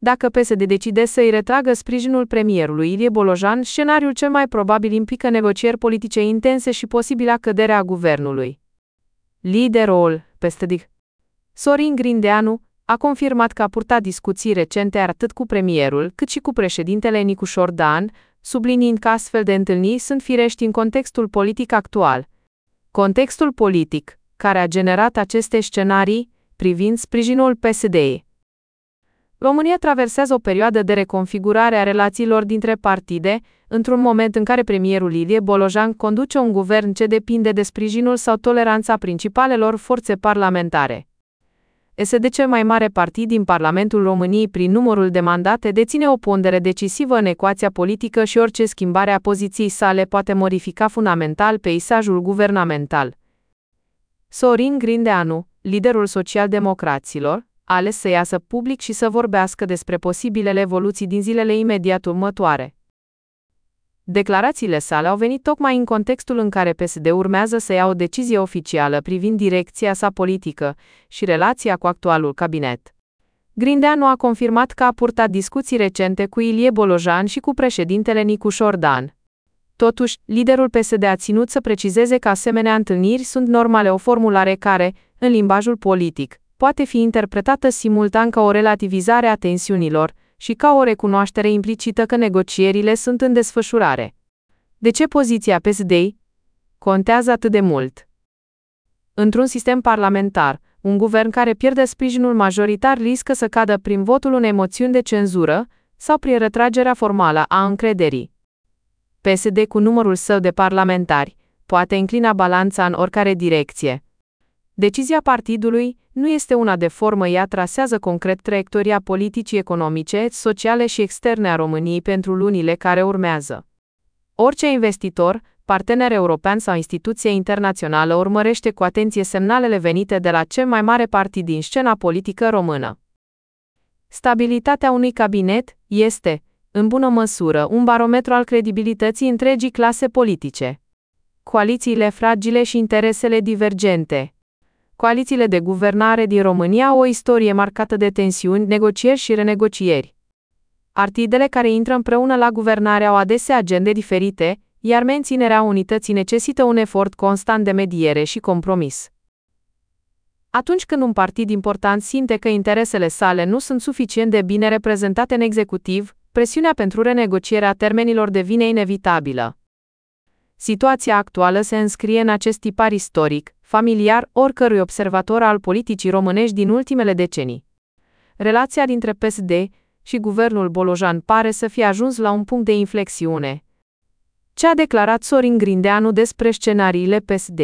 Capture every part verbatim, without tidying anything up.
Dacă P S D decide să îi retragă sprijinul premierului Ilie Bolojan, scenariul cel mai probabil implică negocieri politice intense și posibila căderea guvernului. Liderul P S D, Sorin Grindeanu, a confirmat că a purtat discuții recente atât cu premierul cât și cu președintele Nicușor Dan, subliniind că astfel de întâlniri sunt firești în contextul politic actual. Contextul politic, care a generat aceste scenarii, privind sprijinul P S D. România traversează o perioadă de reconfigurare a relațiilor dintre partide, într-un moment în care premierul Ilie Bolojan conduce un guvern ce depinde de sprijinul sau toleranța principalelor forțe parlamentare. P S D, cel mai mare partid din Parlamentul României prin numărul de mandate, deține o pondere decisivă în ecuația politică și orice schimbare a poziției sale poate modifica fundamental peisajul guvernamental. Sorin Grindeanu, liderul social-democraților, a ales să iasă public și să vorbească despre posibilele evoluții din zilele imediat următoare. Declarațiile sale au venit tocmai în contextul în care P S D urmează să ia o decizie oficială privind direcția sa politică și relația cu actualul cabinet. Grindeanu a confirmat că a purtat discuții recente cu Ilie Bolojan și cu președintele Nicușor Dan. Totuși, liderul P S D a ținut să precizeze că asemenea întâlniri sunt normale, o formulare care, în limbajul politic, poate fi interpretată simultan ca o relativizare a tensiunilor și ca o recunoaștere implicită că negocierile sunt în desfășurare. De ce poziția P S D contează atât de mult? Într-un sistem parlamentar, un guvern care pierde sprijinul majoritar riscă să cadă prin votul unei moțiuni de cenzură sau prin retragerea formală a încrederii. P S D, cu numărul său de parlamentari, poate înclina balanța în oricare direcție. Decizia partidului nu este una de formă, ea trasează concret traiectoria politicii economice, sociale și externe a României pentru lunile care urmează. Orice investitor, partener european sau instituție internațională urmărește cu atenție semnalele venite de la cel mai mare partid din scena politică română. Stabilitatea unui cabinet este, în bună măsură, un barometru al credibilității întregii clase politice. Coalițiile fragile și interesele divergente. Coalițiile de guvernare din România au o istorie marcată de tensiuni, negocieri și renegocieri. Partidele care intră împreună la guvernare au adesea agende diferite, iar menținerea unității necesită un efort constant de mediere și compromis. Atunci când un partid important simte că interesele sale nu sunt suficient de bine reprezentate în executiv, presiunea pentru renegocierea termenilor devine inevitabilă. Situația actuală se înscrie în acest tipar istoric, familiar oricărui observator al politicii românești din ultimele decenii. Relația dintre P S D și guvernul Bolojan pare să fie ajuns la un punct de inflexiune. Ce a declarat Sorin Grindeanu despre scenariile P S D?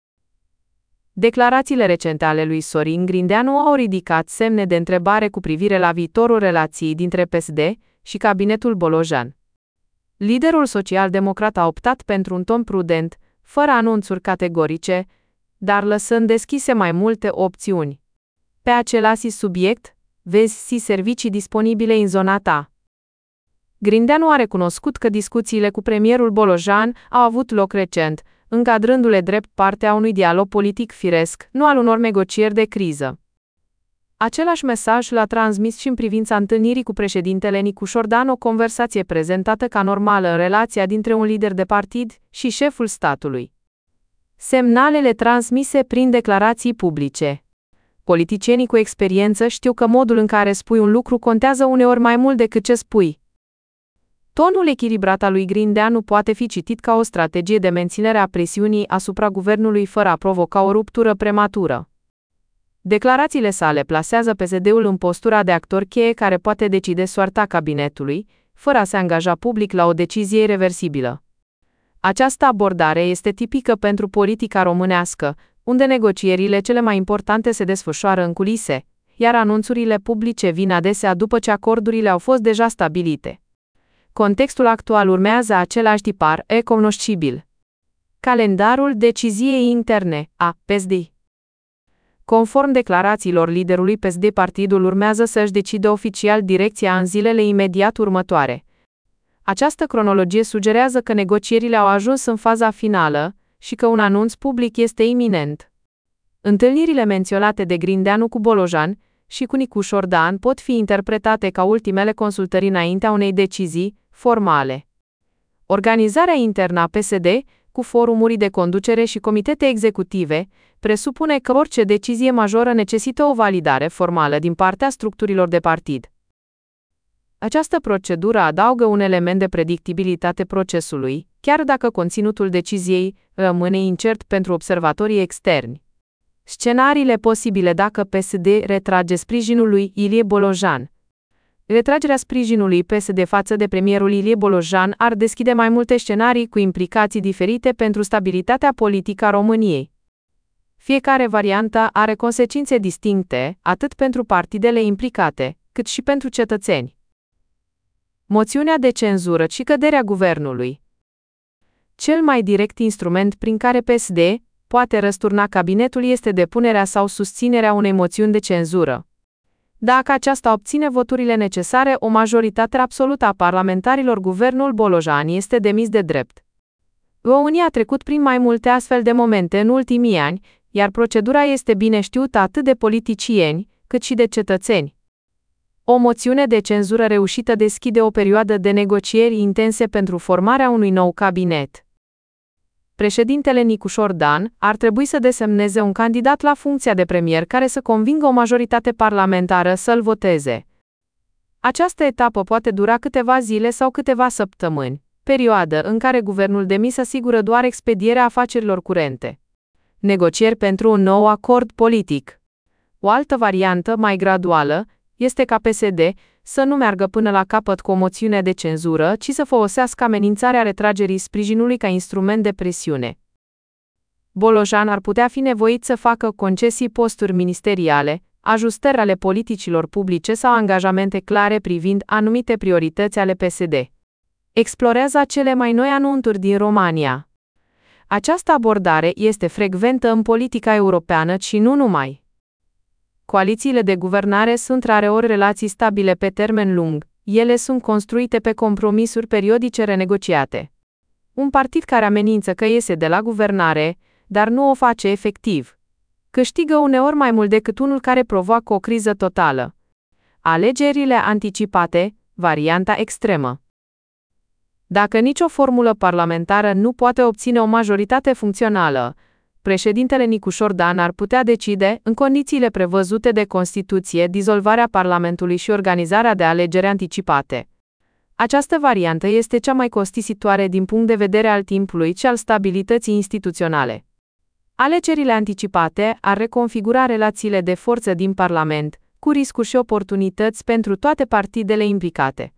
Declarațiile recente ale lui Sorin Grindeanu au ridicat semne de întrebare cu privire la viitorul relației dintre P S D și cabinetul Bolojan. Liderul social-democrat a optat pentru un ton prudent, fără anunțuri categorice, dar lăsând deschise mai multe opțiuni. Pe același subiect, vezi si servicii disponibile în zona ta. Grindeanu a recunoscut că discuțiile cu premierul Bolojan au avut loc recent, încadrându-le drept parte a unui dialog politic firesc, nu al unor negocieri de criză. Același mesaj l-a transmis și în privința întâlnirii cu președintele Nicușor Dan, o conversație prezentată ca normală în relația dintre un lider de partid și șeful statului. Semnalele transmise prin declarații publice. Politicienii cu experiență știu că modul în care spui un lucru contează uneori mai mult decât ce spui. Tonul echilibrat al lui Grindeanu poate fi citit ca o strategie de menținere a presiunii asupra guvernului fără a provoca o ruptură prematură. Declarațiile sale plasează P S D-ul în postura de actor cheie care poate decide soarta cabinetului, fără a se angaja public la o decizie irreversibilă. Această abordare este tipică pentru politica românească, unde negocierile cele mai importante se desfășoară în culise, iar anunțurile publice vin adesea după ce acordurile au fost deja stabilite. Contextul actual urmează același tipar recunoscibil. Calendarul deciziei interne a P S D. Conform declarațiilor liderului P S D, partidul urmează să-și decidă oficial direcția în zilele imediat următoare. Această cronologie sugerează că negocierile au ajuns în faza finală și că un anunț public este iminent. Întâlnirile menționate de Grindeanu cu Bolojan și cu Nicu Șordan pot fi interpretate ca ultimele consultări înaintea unei decizii formale. Organizarea internă a P S D, cu forumuri de conducere și comitete executive, presupune că orice decizie majoră necesită o validare formală din partea structurilor de partid. Această procedură adaugă un element de predictibilitate procesului, chiar dacă conținutul deciziei rămâne incert pentru observatorii externi. Scenariile posibile dacă P S D retrage sprijinul lui Ilie Bolojan. Retragerea sprijinului P S D față de premierul Ilie Bolojan ar deschide mai multe scenarii cu implicații diferite pentru stabilitatea politică a României. Fiecare variantă are consecințe distincte, atât pentru partidele implicate, cât și pentru cetățeni. Moțiunea de cenzură și căderea guvernului. Cel mai direct instrument prin care P S D poate răsturna cabinetul este depunerea sau susținerea unei moțiuni de cenzură. Dacă aceasta obține voturile necesare, o majoritate absolută a parlamentarilor, guvernul Bolojan este demis de drept. România a trecut prin mai multe astfel de momente în ultimii ani, iar procedura este bine știută atât de politicieni, cât și de cetățeni. O moțiune de cenzură reușită deschide o perioadă de negocieri intense pentru formarea unui nou cabinet. Președintele Nicu Șordan ar trebui să desemneze un candidat la funcția de premier care să convingă o majoritate parlamentară să-l voteze. Această etapă poate dura câteva zile sau câteva săptămâni, perioadă în care guvernul demis asigură doar expedierea afacerilor curente. Negocieri pentru un nou acord politic. O altă variantă, mai graduală, este ca P S D să nu meargă până la capăt cu o moțiune de cenzură, ci să folosească amenințarea retragerii sprijinului ca instrument de presiune. Bolojan ar putea fi nevoit să facă concesii posturi ministeriale, ajustări ale politicilor publice sau angajamente clare privind anumite priorități ale P S D. Explorează cele mai noi anunțuri din România. Această abordare este frecventă în politica europeană și nu numai. Coalițiile de guvernare sunt rareori relații stabile pe termen lung, ele sunt construite pe compromisuri periodice renegociate. Un partid care amenință că iese de la guvernare, dar nu o face efectiv, câștigă uneori mai mult decât unul care provoacă o criză totală. Alegerile anticipate, varianta extremă. Dacă nicio formulă parlamentară nu poate obține o majoritate funcțională, președintele Nicu Șordan ar putea decide, în condițiile prevăzute de Constituție, dizolvarea Parlamentului și organizarea de alegeri anticipate. Această variantă este cea mai costisitoare din punct de vedere al timpului și al stabilității instituționale. Alegerile anticipate ar reconfigura relațiile de forță din Parlament, cu riscuri și oportunități pentru toate partidele implicate.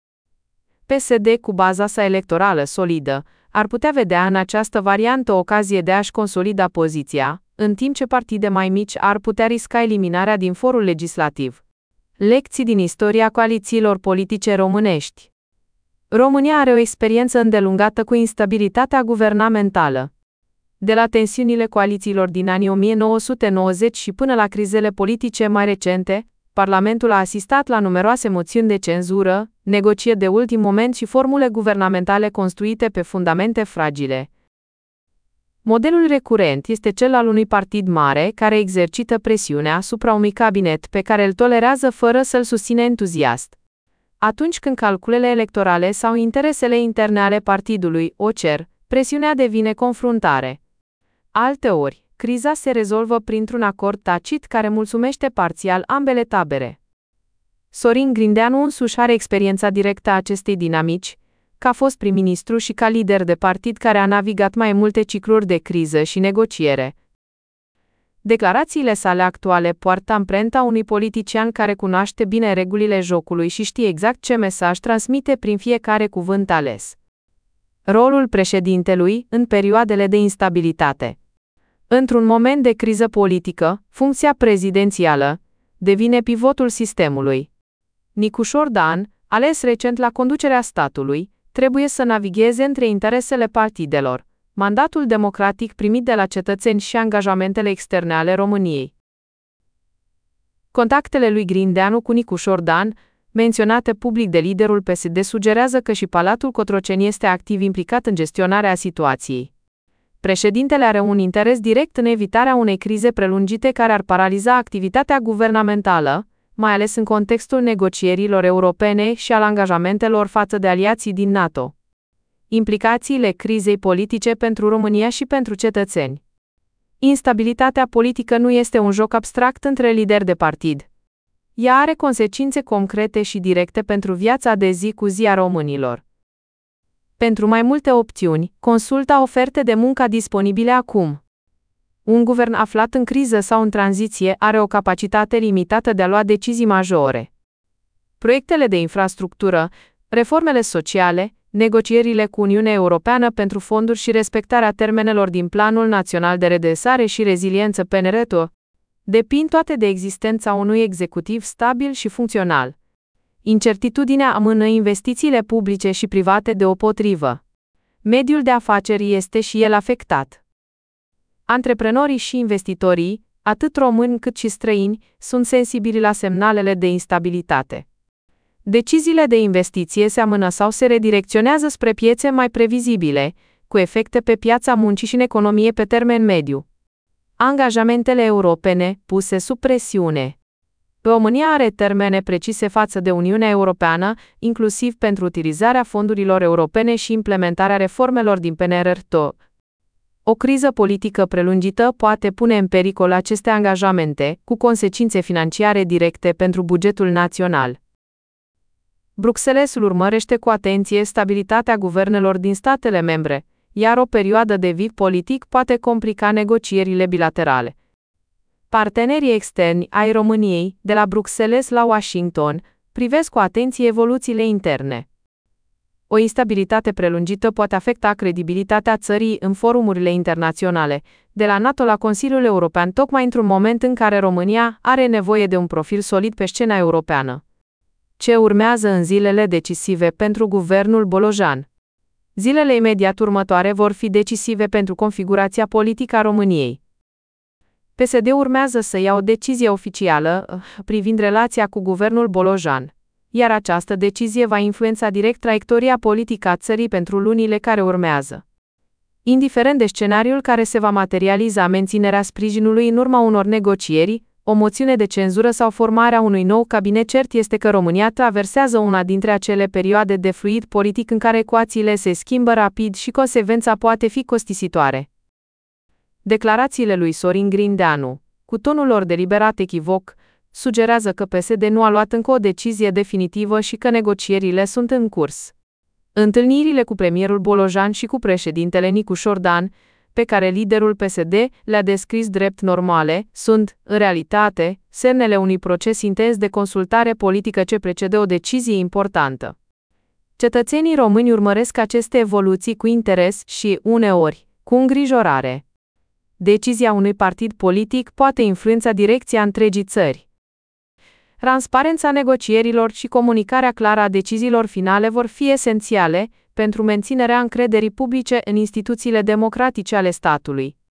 P S D, cu baza sa electorală solidă, ar putea vedea în această variantă o ocazie de a-și consolida poziția, în timp ce partide mai mici ar putea risca eliminarea din forul legislativ. Lecții din istoria coalițiilor politice românești. România are o experiență îndelungată cu instabilitatea guvernamentală. De la tensiunile coalițiilor din anii o mie nouă sute nouăzeci și până la crizele politice mai recente, Parlamentul a asistat la numeroase moțiuni de cenzură, negocieri de ultim moment și formule guvernamentale construite pe fundamente fragile. Modelul recurent este cel al unui partid mare care exercită presiunea asupra unui cabinet pe care îl tolerează fără să-l susține entuziast. Atunci când calculele electorale sau interesele interne ale partidului o cer, presiunea devine confruntare. Alteori, criza se rezolvă printr-un acord tacit care mulțumește parțial ambele tabere. Sorin Grindeanu însuși are experiența directă a acestei dinamici, ca fost prim-ministru și ca lider de partid care a navigat mai multe cicluri de criză și negociere. Declarațiile sale actuale poartă amprenta unui politician care cunoaște bine regulile jocului și știe exact ce mesaj transmite prin fiecare cuvânt ales. Rolul președintelui în perioadele de instabilitate. Într-un moment de criză politică, funcția prezidențială devine pivotul sistemului. Nicu Șordan, ales recent la conducerea statului, trebuie să navigheze între interesele partidelor, mandatul democratic primit de la cetățeni și angajamentele externe ale României. Contactele lui Grindeanu cu Nicu Șordan, menționate public de liderul P S D, sugerează că și Palatul Cotroceni este activ implicat în gestionarea situației. Președintele are un interes direct în evitarea unei crize prelungite care ar paraliza activitatea guvernamentală, mai ales în contextul negocierilor europene și al angajamentelor față de aliații din NATO. Implicațiile crizei politice pentru România și pentru cetățeni. Instabilitatea politică nu este un joc abstract între lideri de partid. Ea are consecințe concrete și directe pentru viața de zi cu zi a românilor. Pentru mai multe opțiuni, consultă oferte de muncă disponibile acum. Un guvern aflat în criză sau în tranziție are o capacitate limitată de a lua decizii majore. Proiectele de infrastructură, reformele sociale, negocierile cu Uniunea Europeană pentru fonduri și respectarea termenelor din Planul Național de Redresare și Reziliență P N R T O, depind toate de existența unui executiv stabil și funcțional. Incertitudinea amână investițiile publice și private deopotrivă. Mediul de afaceri este și el afectat. Antreprenorii și investitorii, atât români cât și străini, sunt sensibili la semnalele de instabilitate. Deciziile de investiție se amână sau se redirecționează spre piețe mai previzibile, cu efecte pe piața muncii și în economie pe termen mediu. Angajamentele europene, puse sub presiune. România are termene precise față de Uniunea Europeană, inclusiv pentru utilizarea fondurilor europene și implementarea reformelor din P N R T O. O criză politică prelungită poate pune în pericol aceste angajamente, cu consecințe financiare directe pentru bugetul național. Bruxellesul urmărește cu atenție stabilitatea guvernelor din statele membre, iar o perioadă de vid politic poate complica negocierile bilaterale. Partenerii externi ai României, de la Bruxelles la Washington, privesc cu atenție evoluțiile interne. O instabilitate prelungită poate afecta credibilitatea țării în forumurile internaționale, de la NATO la Consiliul European, tocmai într-un moment în care România are nevoie de un profil solid pe scena europeană. Ce urmează în zilele decisive pentru guvernul Bolojan? Zilele imediat următoare vor fi decisive pentru configurația politică a României. P S D urmează să ia o decizie oficială privind relația cu guvernul Bolojan, iar această decizie va influența direct traiectoria politică a țării pentru lunile care urmează. Indiferent de scenariul care se va materializa, menținerea sprijinului în urma unor negocieri, o moțiune de cenzură sau formarea unui nou cabinet, cert este că România traversează una dintre acele perioade de fluid politic în care ecuațiile se schimbă rapid și consecvența poate fi costisitoare. Declarațiile lui Sorin Grindeanu, cu tonul lor deliberat echivoc, sugerează că P S D nu a luat încă o decizie definitivă și că negocierile sunt în curs. Întâlnirile cu premierul Bolojan și cu președintele Nicu Șordan, pe care liderul P S D le-a descris drept normale, sunt, în realitate, semnele unui proces intens de consultare politică ce precede o decizie importantă. Cetățenii români urmăresc aceste evoluții cu interes și, uneori, cu îngrijorare. Decizia unui partid politic poate influența direcția întregii țări. Transparența negocierilor și comunicarea clară a deciziilor finale vor fi esențiale pentru menținerea încrederii publice în instituțiile democratice ale statului.